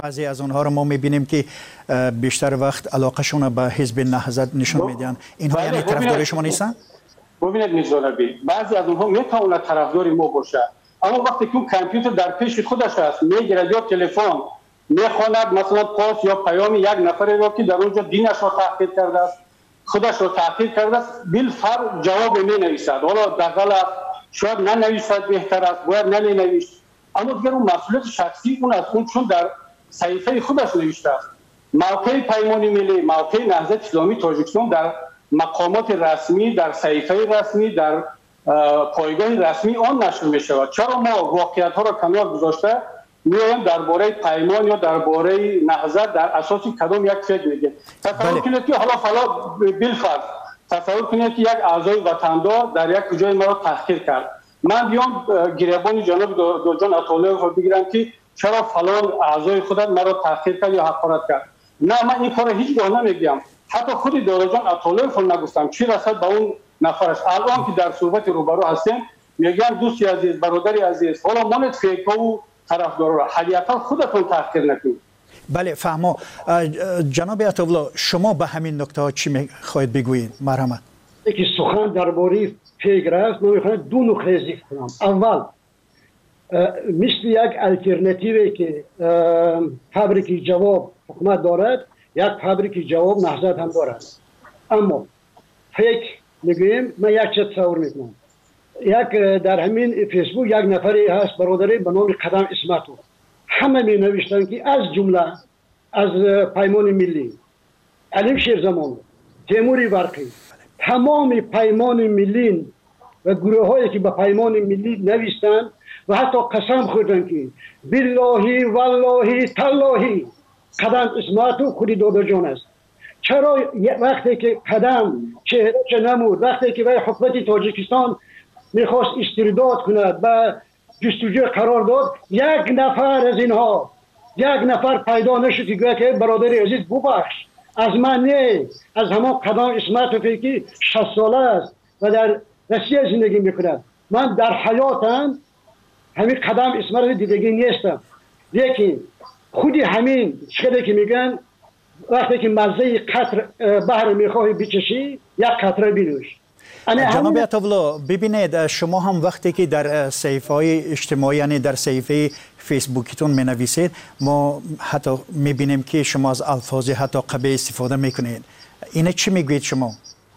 بعضی از اونها رو ما میبینیم که بیشتر وقت علاقهشون به حزب نهضت نشون میدن. اینها یعنی طرفدار شما نیستن؟ ببینید میرزا نبی، بعضی از اونها میتونه طرفدار ما باشه، اما وقتی که کامپیوتر در پیش خودش است میگیرد یا تلفن میخواند مثلا پست یا پیام یک نفری را که در اونجا دینش را تحقیر کرده است، خودش را تحقیر کرده است، بالفرض جواب می نویسد. حالا دغل شاید ننویسد، بهتر است باید ننویسد، اما دیگر اون مسئولیت شخصی اون است، اون چون در صحیفه خودش نوشته است. موقع پیمان ملی، موقع نهضت اسلامی تاجیکستان در مقامات رسمی، در صحیفه رسمی، در پایگاه رسمی آن نشر می شود. چرا ما واقعیت ها را کنار گذاشته میایم درباره پیمان یا درباره نهضت در اساس کدام یک فکر میگیم؟ تصور کنید که حالا فلا بالفرض تصور کنید که یک اعضای وطندار در یک جای ما را تحقیر کرد، من بیام گریبان جناب دکتر عطاالله رو بگیرم که چرا فلان اعضای خودت مرا تحقیر کرد یا حقارت کرد. نه، من این کار هیچ گاه نمیگم، حتی خود دکتر عطاالله رو نگفتم چی رسد به اون نفرش. الان که در صحبت روبرو هستیم میگم دوستی عزیز، برادری عزیز، حالا مانت فیکا و طرفدارا را حقیقتا خودتون تحقیر نکنید. بله فهمو. جناب عطاالله شما به همین نکته ها چی میخواهید بگویید؟ مرحمت. یکی سخن درباره فکر است، من میخوام دو نکته ذکر کنم. اول مثل یک الटरनेटिव که فابریک جواب حکومت دارد، یک فابریک جواب نهضت هم دارد. اما فکر میگویم، من یک چیز تصور میکنم. یک در همین فیسبوک یک نفری هست برادری به نام قدم اسمتو، همه می نوشتن که از جمله از پیمان ملی، علیم شیرزمان، تیموری برقی، تمام پیمان ملی و گروه هایی که به پیمان ملی نوشتن و حتی قسم خوردن که بالله والله تالله قدم اسمتو خودی دادا جان است. چرا وقتی که قدم چهرهش نمود، وقتی که برای حکومت تاجیکستان میخواست استرداد کند و جستجو قرار داد، یک نفر از اینها، یک نفر پیدا نشد که گویا که برادری عزیز ببخش از من نه، از همان قدم اسمت فیکی 60 ساله است و در روسیه زندگی میکند. من در حیاتم همین قدم اسمت دیدگی نیستم، لیکن خودی همین چیزی که میگن وقتی که مزه قطر بحر میخواهی بچشی یک قطره بنوش. جناب عطاالله ببینید، شما هم وقتی که در صفحه‌های اجتماعی یعنی در صفحه فیسبوکیتون می نویسید، ما حتی می بینیم که شما از الفاظ حتی قبیح استفاده میکنید. اینه چی میگویید شما؟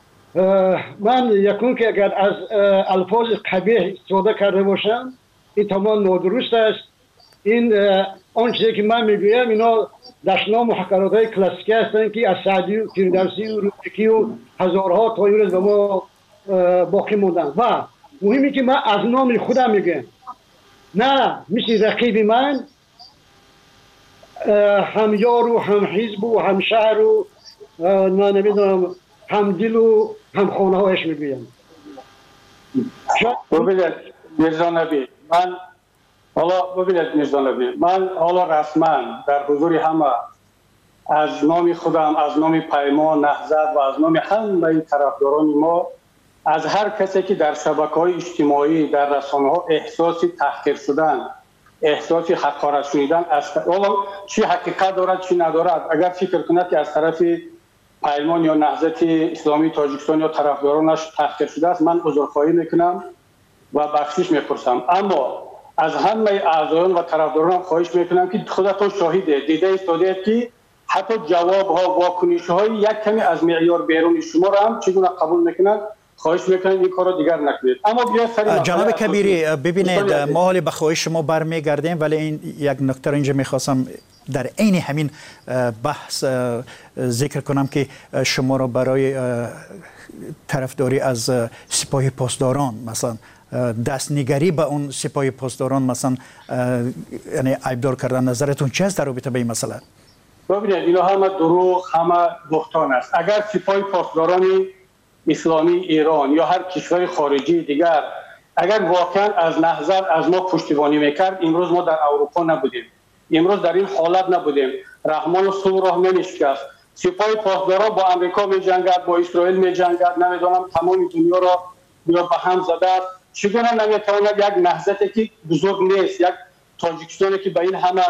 من یکون که اگر از الفاظ قبیح استفاده کرده باشم این تمام نادرست است. این آن چیزی که من میگویم اینا دشنام و حقارت‌های کلاسیکی هستند که از سعدی و فردوسی و روزبکی و هزارها تا امروز به ما باقی موندن و مهمی که من از نام خودم میگم، نه مثل رقیب من هم یار و هم حزب و هم شهر و نه نمیدونم هم دل و هم خانه هایش میگویم. ببینید میرزا نبی، من حالا رسما در حضور همه از نام خودم، از نام پیمان نهضت و از نام همه طرفداران ما، از هر کسی که در شبکه‌های اجتماعی در رسانه‌ها احساس تحقیر شدن، احساس حقارت شدن، حالا چی حقیقت دارد چی ندارد، اگر فکر کند که از طرف پیمان یا نهضت اسلامی تاجیکستان یا طرفدارانش تحقیر شده است، من عذرخواهی میکنم و بخشش میپرسم. اما از همه اعضایان و طرفداران خواهش میکنم که خودتون شاهد دیده ایستادید که حتی جواب‌ها، واکنش‌های یک کمی از معیار بیرون شما را هم چگونه قبول میکنند. خواهش میکنم این کارو دیگر نکنید. اما بیا جناب کبیری ببینید، ما حالی به خواهش شما برمیگردیم، ولی این یک نکته اینجا میخواستم در عین همین بحث ذکر کنم که شما را برای طرفداری از سپاه پاسداران مثلا دستنگری به اون سپاه پاسداران مثلا یعنی عیبدار کردن، نظرتون چه است در رابطه به این مسئله؟ ببینید اینا همه دروغ، همه بهتان است. اگر سپاه پاسداران اسلامی ایران یا هر کشور خارجی دیگر اگر واقعا از نهضت از ما پشتیبانی میکرد، امروز ما در اروپا نبودیم، امروز در این حالت نبودیم، رحمان و صلح راه نمیشکست. سپاه پاسداران با امریکا میجنگد، با اسرائیل میجنگد، نمیدونم تمام دنیا را به هم زده. چگونه نمیتواند یک نهضتی که بزرگ نیست، یک تاجیکستانی که به این همه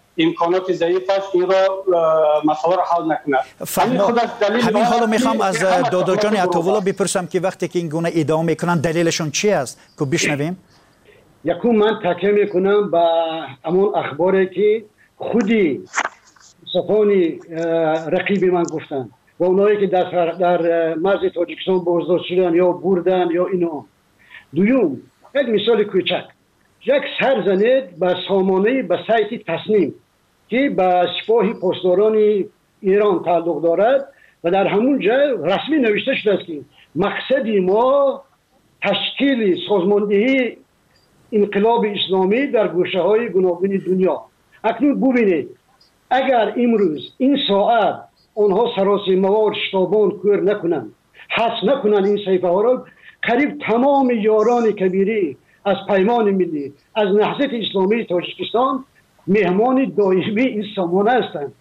امکانات ضعیفش این را مسئله را حل نکند. همین حالو میخوام از دادا جان عطاوالله بپرسم که وقتی که این گونه ادعا میکنن دلیلشون چی است که بشنویم؟ یکم من تکیه میکنم به همون اخباری که خودی صفانی رقیب من گفتن و اونایی که در مرز تاجیکستان بازداشت شدن یا بردن یا اینا. دوم یک مثال کوچک، یک سر زنید به سامانه به سایت تصنیم که به سپاه پاسداران ایران تعلق دارد و در همون جا رسمی نوشته شده است که مقصد ما تشکیل سازماندهی انقلاب اسلامی در گوشه های گوناگون دنیا. اکنون ببینید اگر امروز این ساعت آنها سراسیمه‌وار شتابان کور نکنند، حذف نکنند این صحیفه ها را، قریب تمام یاران کبیری از پیمان ملی، از نهضت اسلامی تاجیکستان مهمان دائمی این سامانه هستند.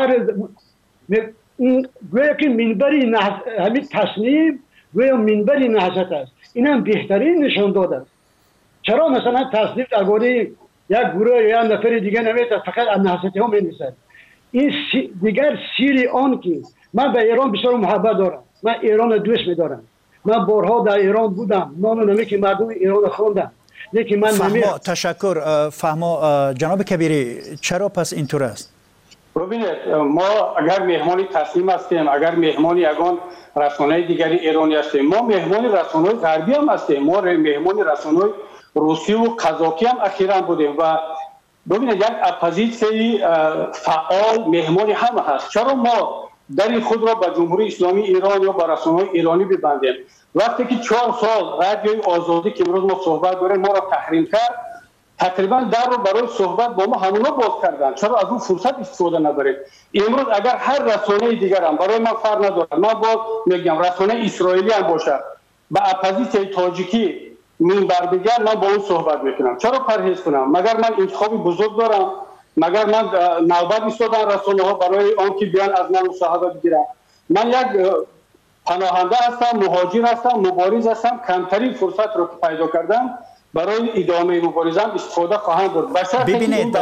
گویا که منبری همین تصنیم گویا منبری نهضت است. این هم بهترین نشان داده است. چرا مثلا تصنیم درباره یک گروه یا نفر دیگه نوشته فقط از نهضتی ها می‌نویسد؟ این دیگر سیری آن که من به ایران بسیار محبت دارم، من ایران دوست می‌دارم، من بارها در ایران بودم، نان و نمک مردم ایران خواندم، لیکن من تشکر. فهما جناب کبیری چرا پس اینطور است؟ ببینید ما اگر مهمانی تصمیم هستیم، اگر مهمانی یگان رسانه دیگری ایرانی هستیم، ما مهمانی رسانه غربی هم هستیم، ما مهمانی رسانه روسی و قزاقی هم اخیراً بودیم و ببینید یک اپوزیسیون فعال مهمانی هم هست. چرا ما در خود را به جمهوری اسلامی ایران یا به رسانه‌های ایرانی ببندیم؟ وقتی که 4 سال رادیوی آزادی که امروز ما صحبت داریم ما را تحریم کرد، تقریبا در رو برای صحبت با ما همونا باز کردن. چرا از اون فرصت استفاده نبرید؟ امروز اگر هر رسانه دیگر هم برای من فرق نداره، من باز میگم رسانه اسرائیلی هم باشه به اپوزیسیون تاجیکی منبر بگم، من با اون صحبت میکنم. چرا پرهیز کنم؟ مگر من انتخاب بزرگ دارم؟ مگر من نوبت ایستادن رسانه ها برای آن که بیان از من مصاحبه بگیرن؟ من یک پناهنده هستم، مهاجر هستم، مبارز هستم، کمترین فرصت رو که پیدا کردم برای ادامه مبارزم استفاده خواهم برد. ببینید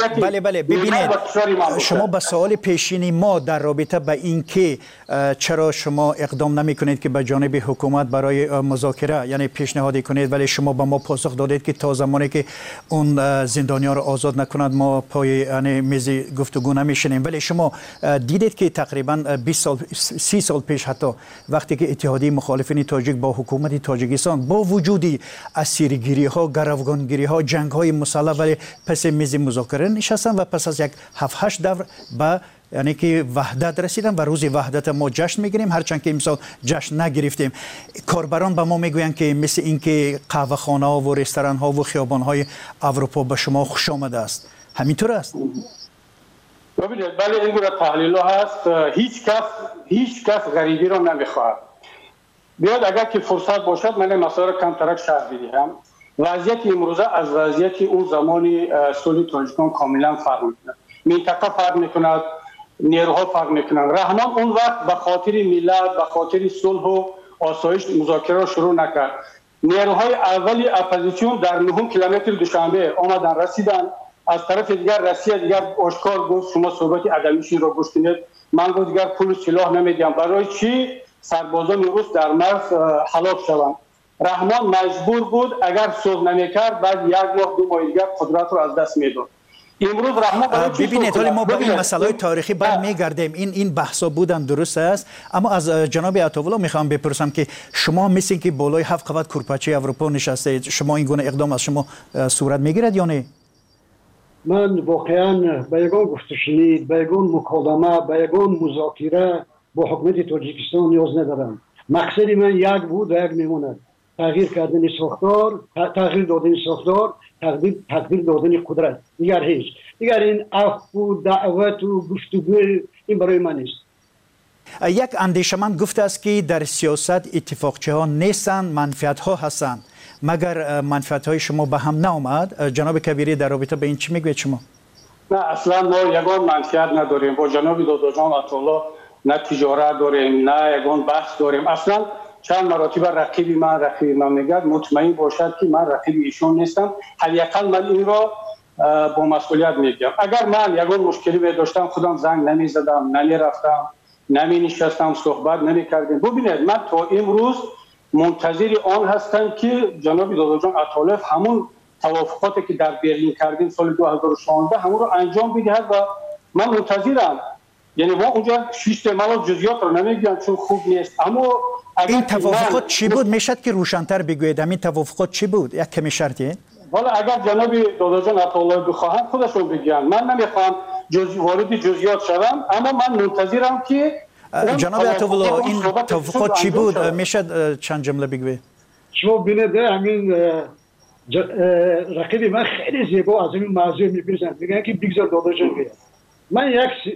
ببینید شما به سوال پیشینی ما در رابطه به این که چرا شما اقدام نمی کنید که به جانب حکومت برای مذاکره یعنی پیشنهادی کنید، ولی شما به ما پاسخ دادید که تا زمانی که اون زندانیان رو آزاد نکنند ما پای یعنی میز گفتگو نمیشینیم. ولی شما دیدید که تقریبا 30 سال پیش حتی وقتی که اتحادیه مخالفین تاجیک با حکومت تاجیکستان با وجودی اسیرگیری ها، گروگانگیری ها، جنگ های مسلح ولی پس میز مذاکره نشستن و پس از یک 7-8 دور به یعنی که وحدت رسیدن و روز وحدت ما جشن میگیریم، هرچند که امسال جشن نگرفتیم. کاربران به ما میگویند که مثل اینکه قهوه خانه ها و رستوران ها و خیابان های اروپا به شما خوش آمده است. همینطور است؟ ببینید بله این گونه تحلیل ها هست. هیچ کس غریبی رو نمیخواهد. بیاد اگر که فرصت باشد من مسائل کم ترک شرح بدهم. وضعیت امروزه از وضعیت اون زمانی صلح تاجیکستان کاملا فرق میکند. منطقه فرق میکند، نیروها فرق میکنند. رحمان اون وقت به خاطر ملت، به خاطر صلح و آسایش مذاکره را شروع نکرد. نیروهای اولی اپوزیسیون در 9 کیلومتر دوشنبه آمدن رسیدن. از طرف دیگر روسیه دیگر آشکار گفت شما صحبت عدمیشین را گوش کنید، من گفت دیگر پول سلاح نمیدیم. برای چی سربازان روس در مرز هلاک شوند؟ رحمان مجبور بود اگر صلح نمیکرد بعد 1 ماه 2 ماه دیگر قدرت رو از دست میداد. امروز رحمان ببینید حالا ما با این مسائل تاریخی برمیگردیم. این بحثا بودن درست است، اما از جناب عطاوالله میخوام بپرسم که شما مثل که بالای 7 قوت کورپاچه اروپا نشسته، شما این گونه اقدام از شما صورت میگیرد یا نه؟ من واقعا به یگان گفتشنید، به یگان مکالمه، به یگان مذاکره با حکومت تاجیکستان نیاز ندارم. مقصد من یک بود و یک میموند. تغییر کردن ساختار، تغییر دادن ساختار، تغییر دادن قدرت. دیگر هیچ. دیگر این عفو و دعوت و گفتگو این برای من نیست. یک اندیشمند گفته است که در سیاست اتفاقچه ها نیستند، منفعت ها هستند. مگر منفعت های شما به هم نآمد؟ جناب کبیری در رابطه به این چی میگوید شما؟ نه اصلا ما یگان منفعت نداریم. با جناب دادا جان عطاالله نه تجارت داریم نه یگان بحث داریم. اصلا چند مراتب رقیب من میگه مطمئن باشد که من رقیب ایشون نیستم. حداقل من این را با مسئولیت میگم اگر من یگان مشکلی می داشتم خودم زنگ نمی زدم، نمی رفتم، نمی نشستم، صحبت نمی کردیم. ببینید من تا امروز منتظر آن هستم که جناب دادر جان عطاالله همون توافقاتی که در برلین کردیم سال 2016 همون رو انجام بدهد و من منتظرم. یعنی ما اونجا سیستم جزئیات رو نمیگم چون خوب نیست، اما این توافقات چی بود؟ میشد که روشن‌تر بگویید این توافقات چی بود؟ یک کمی شرطیه؟ والا اگر جناب دادر جان عطاالله بخواهند خودشون بگن، من نمیخوام وارد جزئیات شوم، اما من منتظرم که جناب عطاالله این توافقات چی بود؟ میشد چند جمله بگویید؟ شما ببینید همین رقیب من خیلی زیبا از این موضوع میپرسن، میگن که بگذار دادر جان بیاد. من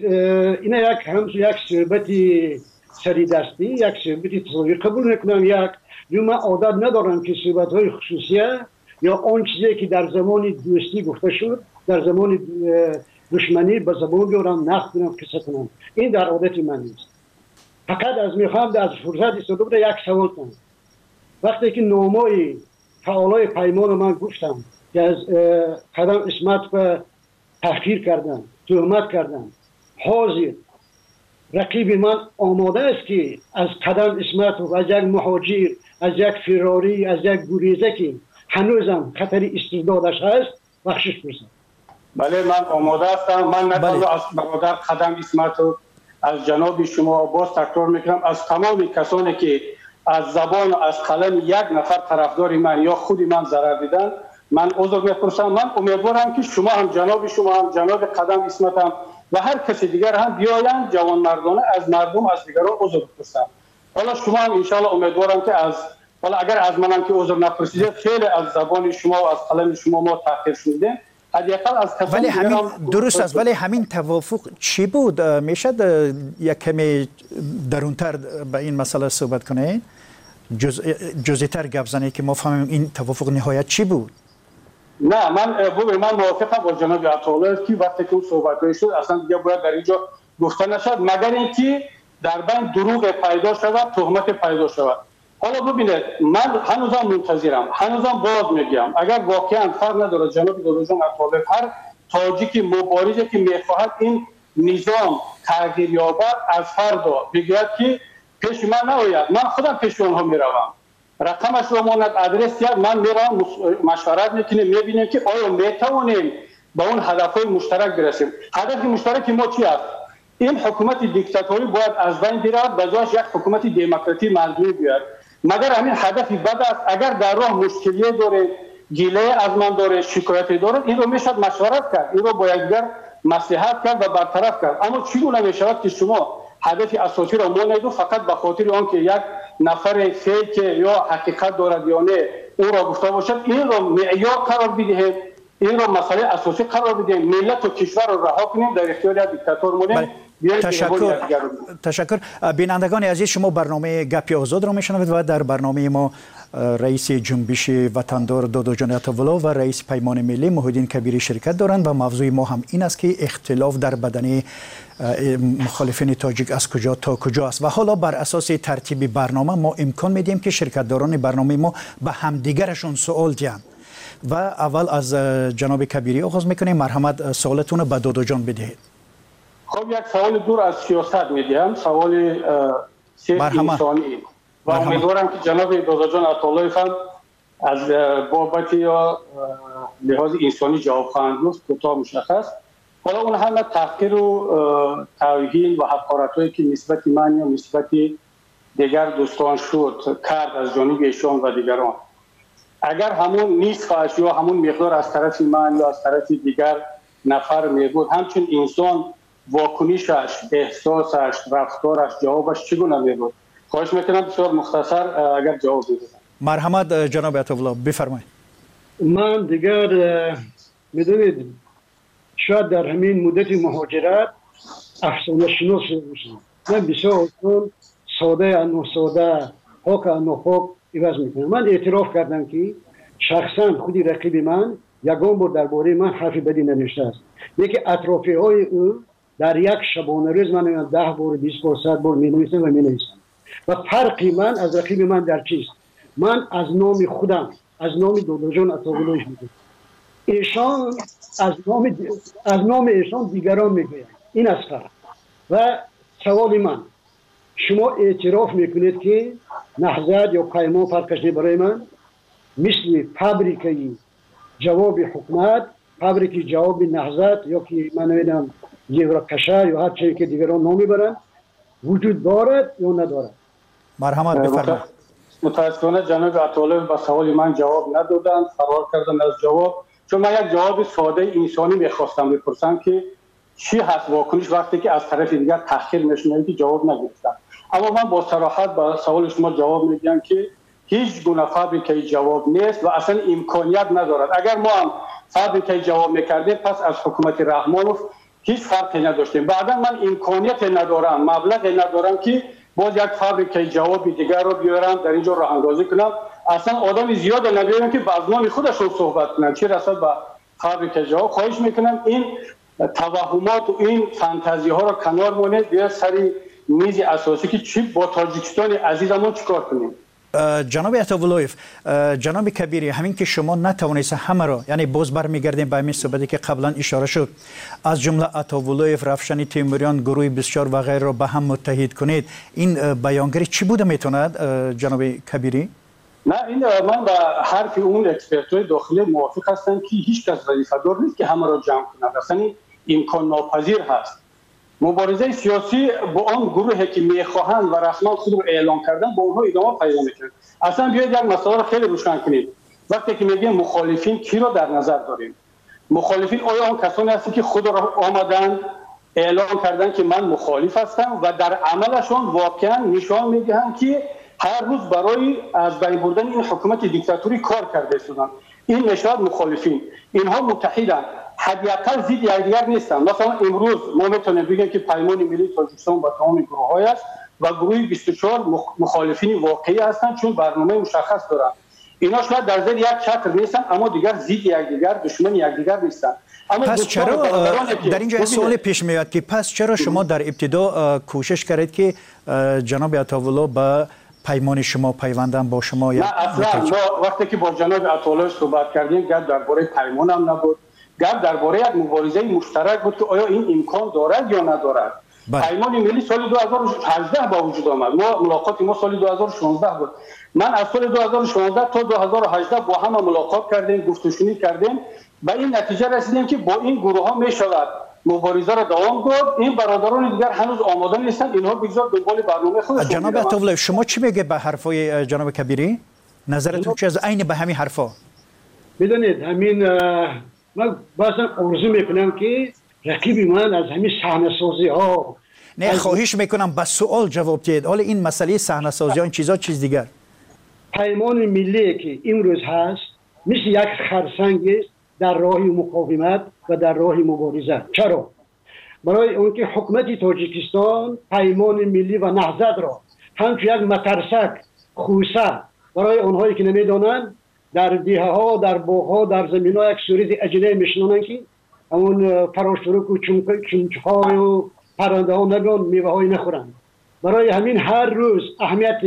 یک صحبتی سری دستی، یک صحبتی تصاویر قبول میکنم. من عادت ندارم که صحبت‌های خصوصیه یا آن چیزی که در زمان دوستی گفته شد در زمان دشمنی به زبان بیارم، نقد کنم، قصه کنم. این در عادت من نیست. فقط از میخوام از فرصت استفاده یک سوال کنم. وقتی که نامه فعالای پیمان من گفتم که از قدم اسمت به تحقیر کردن، تهمت کردن، حاضر رقیب من آماده است که از قدم اسمت و از یک مهاجر، از یک فراری، از یک گریزه که هنوزم خطر استردادش هست بخشش برسن. بله من آماده هستم. من نتونم از برادر قدم اسمت و از جناب شما باز تکرار میکنم از تمام کسانی که از زبان و از قلم یک نفر طرفدار من یا خود من ضرر دیدن من عذر میپرسم. من امیدوارم که شما هم جناب قدم اسمت هم و هر کسی دیگر هم بیاین جوان مردانه از مردم از دیگران عذر بپرسن. حالا شما هم ان شاء الله امیدوارم که اگر از منم که عذر نپرسیدید خیلی از زبان شما و از قلم شما ما تحقیر شدیم. ولی همین درست است، ولی همین توافق چی بود؟ میشد یک کمی درونتر به این مسئله صحبت کنید؟ جزئی‌تر گپ زنید که ما فهمیم این توافق نهایت چی بود؟ نه من موافقم با جناب عطاالله که وقتی که اون صحبت شد اصلا دیگه باید در اینجا گفته نشد مگر اینکه در بین دروغ پیدا شود، تهمت پیدا شود. حالا ببینید من هنوزم منتظرم، هنوزم باز میگم اگر واقعا فرق نداره جناب دادر جان عطاالله هر تاجیک مبارزه که میخواهد این نظام تغییر یابد از فردا بگوید که پیش من ناید، من خودم پیش اونها میروم، رقمش رو ماند ادرس کرد، من میرم مشورت میکنیم میبینیم که آیا میتوانیم به اون هدفهای مشترک برسیم. هدف مشترک ما چی است؟ این حکومت دیکتاتوری باید از بین برود، به جاش یک حکومت دموکراتی مردمی بیاد. مگر همین هدفی بد است؟ اگر در راه مشکلی داره، گیله از من داره، شکایتی داره، این رو میشد مشورت کرد، این رو با یکدیگر مصلحت کرد و برطرف کرد. اما چگونه میشود که شما هدف اساسی را مانید و فقط به خاطر آنکه یک نفر فیک یا حقیقت دارد یا نه او را گفته باشد این را معیار قرار بدهید، این را مسئله اساسی قرار بدهید، ملت و کشور را رها کنیم در اختیار یک دیکتاتور مونیم. تشکر. بینندگان عزیز شما برنامه گپی آزاد را میشنوید و در برنامه ما رئیس جنبش وطندار دادر جان عطاالله و رئیس پیمان ملی محی الدین کبیری شرکت دارند و موضوع ما هم این است که اختلاف در بدن مخالفین تاجیک از کجا تا کجا است و حالا بر اساس ترتیب برنامه ما امکان میدیم که شرکتداران برنامه ما به همدیگرشون سوال دهند و اول از جناب کبیری آغاز میکنیم. مرحمت سوالتون به دادر جان بدهید. خب یک سوال دور از سیاست میدیم، سوال انسانی و امیدوارم که جناب دادر جان عطاالله هم از بابت یا لحاظ انسانی جواب خواهند گفت، کوتاه مشخص. حالا اون همه تحقیر و توهین و حقارت‌هایی که نسبت من یا نسبت دیگر دوستان شد کرد از جانب ایشان و دیگران، اگر همون نصفش یا همون مقدار از طرف من یا از طرف دیگر نفر میگود، همچون انسان واکنشش، احساسش، رفتارش، جوابش چگونه میگود؟ خواهش میکنم بسیار مختصر اگر جواب بدید. مرحمت جناب عطاالله بفرمایید. من دیگر میدونید شاید در همین مدت مهاجرت افسانه شناس باشم. من بسیار ساده انو ساده، پاک انو پاک عوض میکنم. من اعتراف کردم که شخصا خودی رقیب من یگان بار درباره من حرف بدی ننوشته است. یکی اطرافی های او در یک شبانه روز من 10 بار 20 بار 100 بار می نویسم و می نویسم. و فرقی من از رقیب من در چیست؟ من از نام خودم، از نام دادر جان عطاالله میگم. ایشان از نام ایشان دیگران میگویند. این است فرق. و سوال من، شما اعتراف میکنید که نهضت یا پیمان فرقش برای من مثل فابریکه جواب حکومت، فابریکه جواب نهضت یا که من نمیدونم یوراکشا یا هر چیزی که دیگران نام میبرند وجود دارد یا ندارد؟ مرحمت بفرمایید. متاسفانه جناب عطاالله به سوال من جواب ندادند، فرار کردند از جواب. چون من یک جواب ساده انسانی میخواستم بپرسم که چی هست واکنش وقتی که از طرف دیگر تحقیر میشنوید که جواب نگرفتم. اما من با صراحت به سوال شما جواب میدم که هیچ گونه فابریکه جواب نیست و اصلا امکانیت ندارد. اگر ما هم فابریکه جواب میکردیم پس از حکومت رحمانوف هیچ فرقی نداشتیم. بعدا من امکانیت ندارم، مبلغ ندارم که باز یک فابریکه جواب دیگر رو بیارم در اینجا راه اندازی کنم. اصلا آدم زیاد نمیارم که باز نام خودشون صحبت کنن چه رسد به فابریکه جواب. خواهش میکنم این توهمات و این فانتزی ها رو کنار مونید، بیا سری میز اساسی که چی با تاجیکستان عزیزمون چیکار کنیم. جناب عطاولویف، جناب کبیری، همین که شما نتوانید همه را، یعنی باز برمیگردیم به همین صحبتی که قبلا اشاره شد، از جمله عطاولویف، رفشن تیموریان، گروه 24 و غیره را به هم متحد کنید، این بیانگری چی بوده میتوند جناب کبیری؟ نه، این من با حرف اون اکسپرت‌های داخلی موافق هستم که هیچ کس وظیفه‌دار نیست که همه را جمع کند. اصلا امکان ناپذیر هست. مبارزه سیاسی با آن گروهی که میخواهند و رسما خود رو اعلام کردن با اونها ادامه پیدا میکنه. اصلا بیاید یک مسئله رو خیلی روشن کنید. وقتی که میگیم مخالفین کی رو در نظر داریم؟ مخالفین آیا آن کسانی هستند که خود را آمدن اعلام کردن که من مخالف هستم و در عملشون واقعا نشان میدهند که هر روز برای از بین بردن این حکومت دیکتاتوری کار کرده هستند؟ این نشان مخالفین. اینها متحدند، حداقل ضد یکدیگر نیستن. مثلا امروز ما میتونیم بگیم که پیمان ملی تاجیکستان با تمام گروه‌های است و گروه 24 مخالفین واقعی هستند چون برنامه مشخص دارن. اینا شاید در زیر یک چتر نیستن اما دیگر ضد یکدیگر، دشمن یکدیگر نیستن. اما پس چرا در اینجا سوال پیش میاد که پس چرا شما در ابتدا کوشش کردید که جناب عطاولو با پیمان شما پیوندن با شما؟ نه اصلا وقتی که با جناب عطاولو صحبت کردیم گفت درباره پیمان هم نبود، گفت درباره یک مبارزه مشترک بود که آیا این امکان دارد یا ندارد. پیمان ملی سال 2018 با وجود آمد. ملاقات ما سال 2016 بود. من از سال 2016 تا 2018 با هم ملاقات کردیم، گفتگو کردیم، به این نتیجه رسیدیم که با این گروه ها می شود مبارزه را دوام داد. این برادران دیگر هنوز آماده نیستند، اینها بگذار دنبال برنامه خودشون. جناب عطاولو، شما چی میگه به حرفای جناب کبیری؟ نظرتون چه از عین به همین حرفا؟ بدونید همین من بازم آرزو میکنم که رقیب من از همین صحنه سازی ها، نه خواهش میکنم به سوال جواب دهید. حالا این مسئله صحنه سازی ها این چیزا چیز دیگر. پیمان ملی که امروز هست مثل یک خرسنگ است در راه مقاومت و در راه مبارزه. چرا؟ برای اونکه حکومت تاجیکستان پیمان ملی و نهضت را همچون یک مترسک خوسه برای اونهایی که نمیدانند در دیه ها، در باغ ها، در زمین ها یک صورت اجنه میشنونن که همون فراشترک و چمچه های و پرنده ها نگان میوه های نخورن. برای همین هر روز اهمیت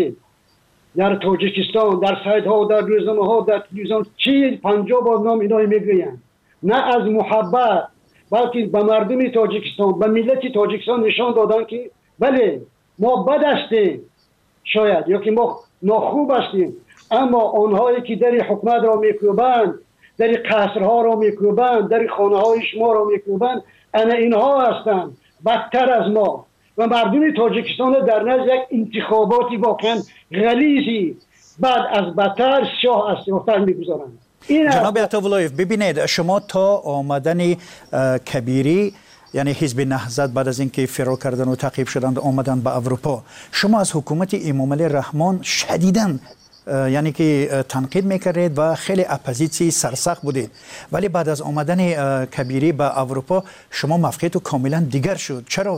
در تاجیکستان، در سایت ها، در روزنامه ها، در تلویزیون 50 بار نام اینا میگویند. نه از محبت بلکه به مردم تاجیکستان، به ملت تاجیکستان نشان دادن که بله ما بد هستیم شاید یا که ما ناخوب هستیم، اما آنهایی که در حکومت را میکوبند، در قصرها را میکوبند، در خانه های شما را میکوبند، اینها هستند بدتر از ما. و مردم تاجیکستان در نزد یک انتخاباتی واقعا غلیظی بعد از بدتر شاه از سیافتر میگذارند. جناب عطاولویف، ببینید شما تا آمدن کبیری یعنی حزب نهضت بعد از اینکه فرار کردن و تعقیب شدند آمدن به اروپا، شما از حکومت امامعلی رحمان شدیداً یعنی که تنقید میکردید و خیلی اپوزیسی سرسخت بودید، ولی بعد از آمدن کبیری به اروپا شما موقعیت کاملا دیگر شد. چرا؟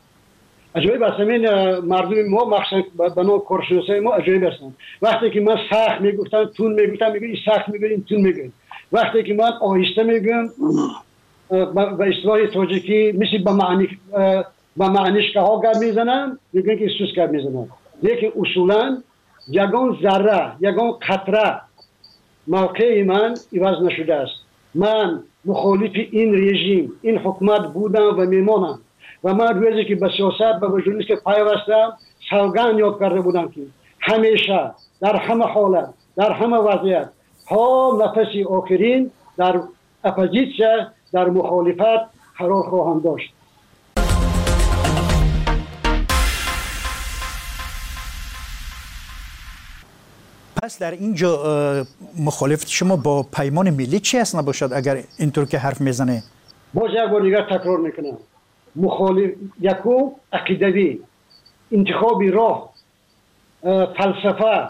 عجایب است. همین مردم ما مخصوصا بنا کارشناسای ما عجایب هستند. وقتی که من سخت میگفتم تون میگفتم، میگه این سخت میگه این تون میگه. وقتی که من آهسته میگم به اصطلاح تاجیکی مثل به معنیش که ها گرد میزنم، میگن که سوس گرد میزنم. لیکن اصولا یگان ذره، یگان قطره موقع من عوض نشده است. من مخالف این رژیم این حکومت بودم و میمانم و من روزی که به سیاست و به ژورنالیسم پیوستم سوگند یاد کرده بودم که همیشه در همه حالت در همه وضعیت تا نفس آخرین در اپوزیسیون در مخالفت قرار خواهم داشت. پس در اینجا مخالفت شما با پیمان ملی چی است نباشد اگر اینطور که حرف میزنه؟ باز یک بار دیگر تکرار میکنم، مخالف یکو عقیدوی، انتخابی راه، فلسفه،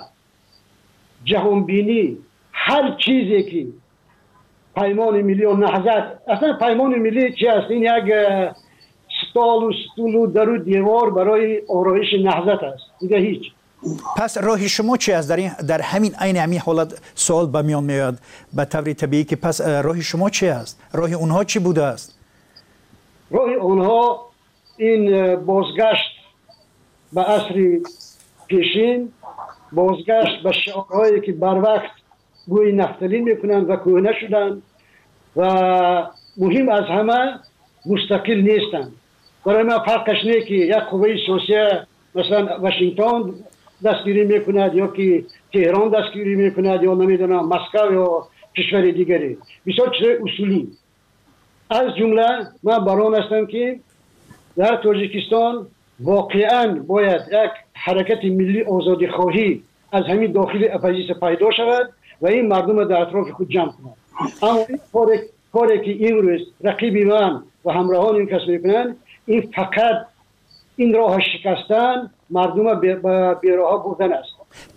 جهانبینی، هر چیزی که پیمان ملی و نهضت، اصلا پیمان ملی چی است؟ این یک ستال و ستول و در و دیوار برای آرایش نهضت است، دیگه هیچ. پس راه شما چی است؟ در همین حالت سوال به میان میاد به طور طبیعی که پس راه شما چی است؟ راه اونها چی بوده است؟ راه اونها این بازگشت به عصر پیشین، بازگشت به شعارهایی که بر وقت گوی نفتالین میکنند و کهنه شدند و مهم از همه مستقل نیستند. برای من فرقش نه که یک قوه سیاسی مثلا واشنگتن دستگیری میکند یا که تهران دستگیری میکند یا نمیدونم مسکو یا کشور دیگری، بسیار چیز اصولی. از جمله من بران هستم که در تاجیکستان واقعا باید یک حرکت ملی آزادی خواهی از همین داخل اپوزیسیون پیدا شود و این مردم در اطراف خود جمع کنند. اما این کاری که این روز رقیب من و همراهان این کس میکنند، این فقط این راه شکستن مردم به راه بردن است.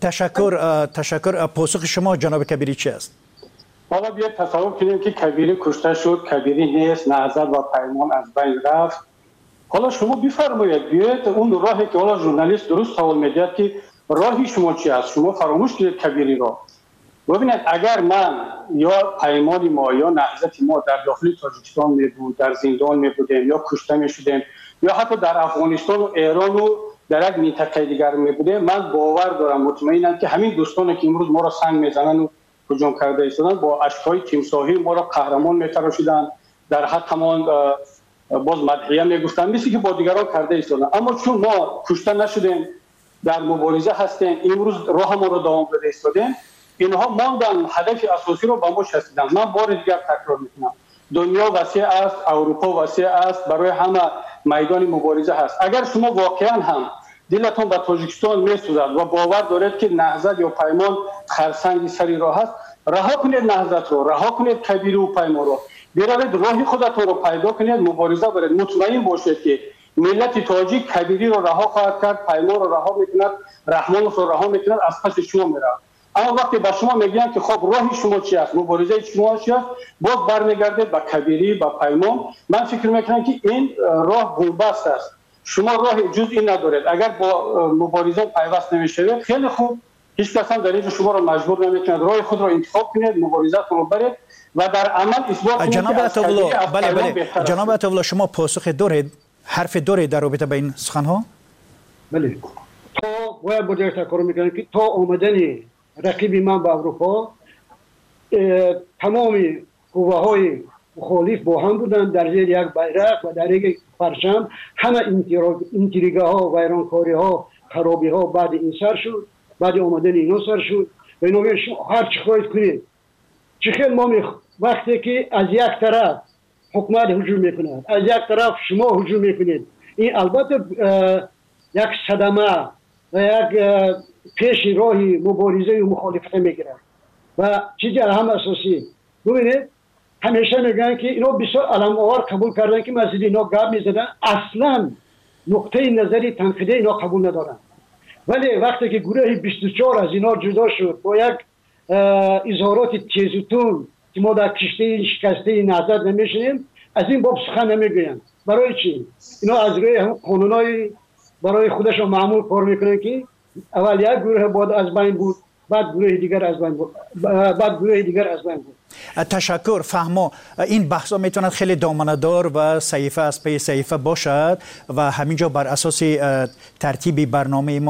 تشکر. پاسخ شما جناب کبیری چی است؟ حالا بیاید تصور کنیم که کبیری کشته شد، کبیری نیست، نهضت و پیمان از بین رفت. حالا شما بفرمایید بیاید اون راهی که حالا ژورنالیست درست سوال می‌کرد که راهی شما چی است؟ شما فراموش کردید کبیری را. ببینید اگر من یا پیمان ما یا نهضت ما در داخل تاجیکستان می‌بود، در زندان می‌بودیم یا کشته می‌شدیم یا حتی در افغانستان و ایران و در یک منطقه دیگر می‌بودیم، من باور دارم مطمئنم که همین دوستانی که امروز ما را سنگ می‌زنن و هجوم کرده ایستادن با اشک‌های تیمساحی ما را قهرمان می‌تراشیدن، در حدمان باز مدحیه میگفتن مثل که با دیگران کرده ایستادن. اما چون ما کشته نشدیم در مبارزه هستیم، امروز راه ما رو دوام داده ایستادیم، اینها ماندن هدف اساسی رو به ما شستیدن. من بار دیگر تکرار میکنم، دنیا وسیع است، اروپا وسیع است، برای همه میدان مبارزه هست. اگر شما واقعا هم دلتون به تاجیکستان میسوزد و باور دارید که نهضت یا پیمان خرسنگ سری راه است، رها کنید نهضت رو، رها کنید کبیری و پیمان رو، بیایید راه خودتون رو پیدا کنید، مبارزه برید. مطمئن باشید که ملت تاجیک کبیری رو رها خواهد کرد، پیمان رو رها میکند، رحمان رو رها میکند، از پس شما میره. اما وقتی به شما میگن که خب راه شما چی است، مبارزه شما چی است، باز برمیگردید به کبیری، به پیمان. من فکر میکنم که این راه بنبست است. شما راه جز این ندارید. اگر با مبارزه پیوست نمیشوید، خیلی خوب، هیچ کس هم در اینجا شما رو مجبور نمیکند، راه خود رو انتخاب کنید، مبارزه رو برید و در عمل اثبات کنید. جناب عطاالله شما پاسخ دارید، حرف دارید در رابطه با این سخن‌ها؟ بله. تا باید با تکرار میکنم که تا آمدن رقیب من به اروپا تمام قوه‌های مخالف با هم بودند در زیر یک بیرق و در یک پرچم. همه انتریگه ها، ویرانکاری ها، خرابی ها بعد این سر شد، بعد آمدن اینا سر شد و اینا هر چی خواهید کنید. چه خیلی ما وقتی که از یک طرف حکومت هجوم میکند، از یک طرف شما هجوم میکنید، این البته یک صدمه و یک پیش راهی مبارزه و مخالفت میگیرد و چیزی هم اساسی. ببینید همیشه میگن که اینا بسیار علم آور قبول کردن که مسجد اینا گپ میزدن، اصلا نقطه نظری تنقیدی اینا قبول ندارن. ولی وقتی که گروه 24 از اینا جدا شد با یک اظهارات تیزتون که ما در کشته شکسته نهضت نمیشنیم، از این باب سخن نمیگوین. برای چی؟ اینا از روی قانونای برای خودشون معمول کار میکنن که اول یک گروه بعد از بین بود، بعد گروه دیگر از بین بود. تشکر. فهمو این بحثا میتوند خیلی دامنه‌دار و صحیفه از پی صحیفه باشد و همینجا بر اساس ترتیب برنامه ما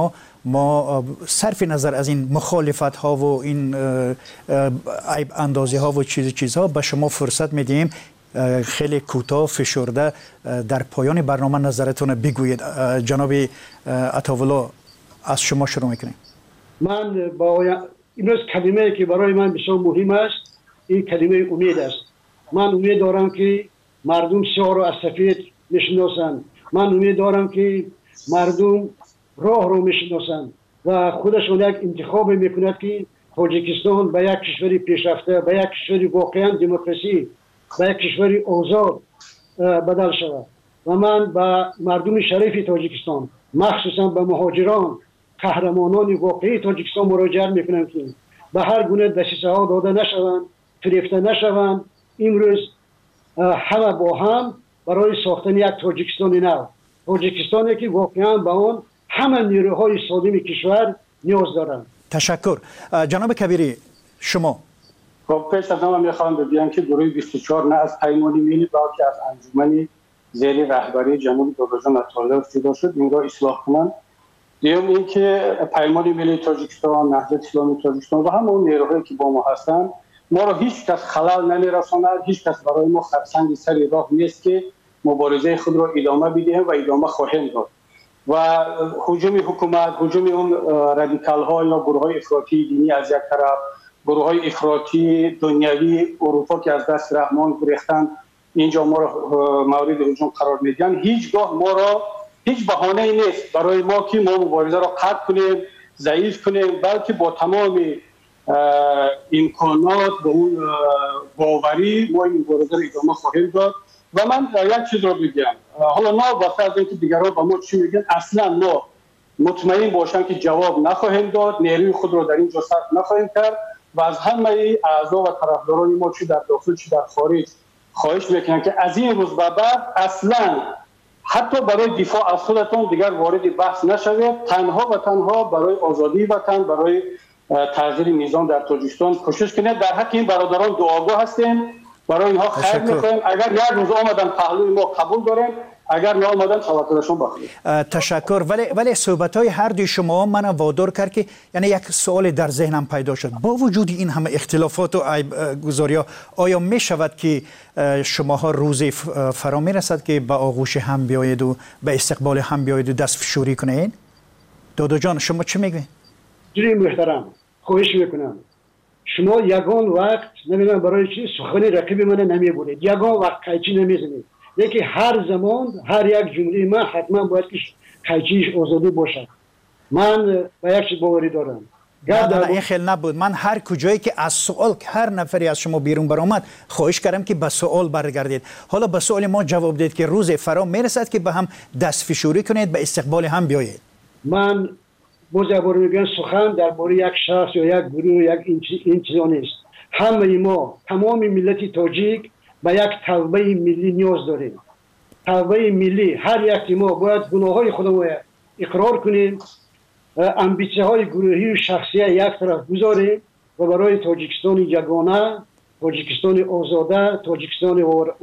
ما صرف نظر از این مخالفت ها و این عیب اندازی ها و چیزها به شما فرصت میدیم خیلی کوتاه فشرده در پایان برنامه نظرتون بگویید. جناب عطاالله از شما شروع میکنیم. من با امروز کلمه که برای من بسیار مهم است این کلمه امید است. من امید دارم که مردم سیاه رو از سفید میشناسند. من امید دارم که مردم راه رو میشناسند و خودشون یک انتخاب میکند که تاجیکستان به یک کشوری پیشرفته، به یک کشوری واقعا دموکراسی، به یک کشوری آزاد بدل شود. و من به مردم شریف تاجیکستان، مخصوصا به مهاجران، قهرمانان واقعی تاجیکستان مراجعه میکنم که به هر گونه دسیسه ها داده نشوند، فریفته نشوند. امروز همه با هم برای ساختن یک تاجیکستان نو، تاجیکستانی که واقعا به آن همه نیروهای سالم کشور نیاز دارند. تشکر. جناب کبیری شما. خب پیش از همه میخوام بگم که گروه 24 نه از پیمان ملی بلکه از انجمن زیر رهبری جناب داداجان عطاالله جدا شد این را اصلاح کنند. دیگه این که پیمان ملی تاجیکستان، نهضت اسلامی تاجیکستان و همون نیروهایی که با ما هستند ما را هیچ کس خلل نمیرساند، هیچ کس برای ما خرسنگ سر راه نیست که مبارزه خود را ادامه بدهیم و ادامه خواهیم داد. و هجوم حکومت، هجوم اون رادیکال ها یا گروه های افراطی دینی از یک طرف، گروه های افراطی دنیوی اروپا که از دست رحمان گریختن اینجا ما را مورد هجوم قرار میدن، هیچگاه ما را هیچ بهانه‌ای نیست برای ما که ما مبارزه را قطع کنیم، ضعیف کنیم، بلکه با تمام امکانات با اون باوری ما این مبارزه را ادامه خواهیم داد. و من یک چیز رو بگم، حالا نه واسه از اینکه دیگران با ما چی میگن، اصلا ما مطمئن باشم که جواب نخواهیم داد، نیروی خود رو در اینجا صرف نخواهیم کرد و از همه اعضا و طرفداران ما چی در داخل چی در خارج خواهش میکنم که از این روز به بعد اصلا حتی برای دفاع از خودتون دیگر وارد بحث نشوید، تنها و تنها برای آزادی وطن، برای تغییر نظام در تاجیکستان کوشش کنید. در حق این برادران دعاگاه هستیم، برای اینها خیر می‌خوایم. اگر یک روز آمدن پهلوی ما قبول داریم، اگر نه آمدن توکلشون بخوریم. تشکر. ولی صحبت‌های هر دوی شما من وادار کرد که یعنی یک سوال در ذهنم پیدا شد. با وجود این همه اختلافات و عیب گذاری‌ها آیا می شود که شماها روزی فرا میرسد که به آغوش هم بیایید و به استقبال هم بیایید و دستفشاری کنید؟ دادا جان شما چی میگوید؟ جناب محترم خواهش میکنم شما یگان وقت نمیدونم برای چی سخن رقیب من نمیبرید، یگان وقت قیچی نمیزنید. یکی هر زمان هر یک جمله من حتما باید که قیچیش آزادی باشد. من به یک چیز باوری دارم. نه این خیلی نبود. من هر کجایی که از سوال که هر نفری از شما بیرون برآمد خواهش کردم که به سوال برگردید. حالا به سوال ما جواب دید که روز فرا میرسد که به هم دستفشاری کنید، به استقبال هم بیایید. من بازم میگم سخن درباره یک شخص یا یک گروه یک این چیزا نیست. همه ما تمام ملت تاجیک به یک توبه ملی نیاز داریم. توبه ملی هر یک ما باید گناههای خودمون اقرار کنیم، امبیسه های گروهی و شخصی یک طرف گذاریم و برای تاجیکستان یگانه، تاجیکستان آزاده، تاجیکستان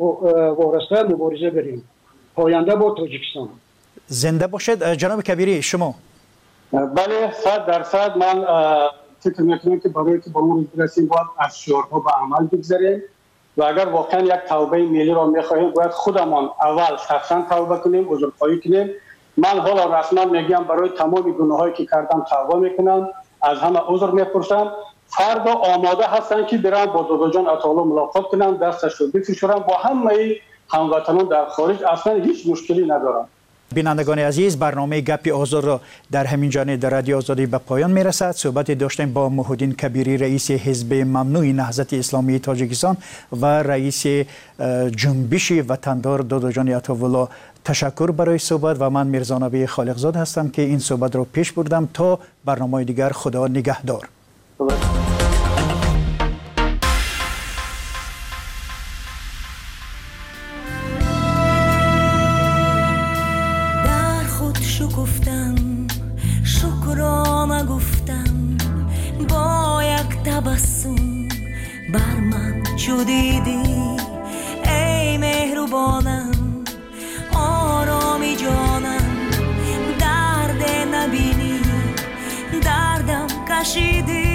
وارسته مبارزه بریم. پاینده با تاجیکستان. زنده باشد. جناب کبیری شما. بله 100% من فکر میکنم که برای که با اون رسیم باید از شعارها به عمل بگذاریم و اگر واقعا یک توبه ملی را میخواهیم باید خودمان اول شخصا توبه کنیم، عذرخواهی کنیم. من حالا رسما میگم برای تمام گناهایی که کردم توبه میکنم، از همه عذر میپرسم. فردا آماده هستن که برن با دادا جان عطاالله ملاقات کنم، دستش رو بفشارم. با همه هموطنان در خارج اصلا هیچ مشکلی ندارم. بینندگان عزیز، برنامه گپ آزاد را در همین جانب در رادیو آزادی به پایان میرسد. صحبت داشتیم با محی‌الدین کبیری، رئیس حزب ممنوع نهضت اسلامی تاجیکستان و رئیس جنبش وطندار دادا جان عطاالله. تشکر برای صحبت و من میرزا نبی خالقزاد هستم که این صحبت را پیش بردم. تا برنامه دیگر، خدا نگهدار. بر من چو دیدی ای مهربانم، آرامی جانم درد نبینی کشیدی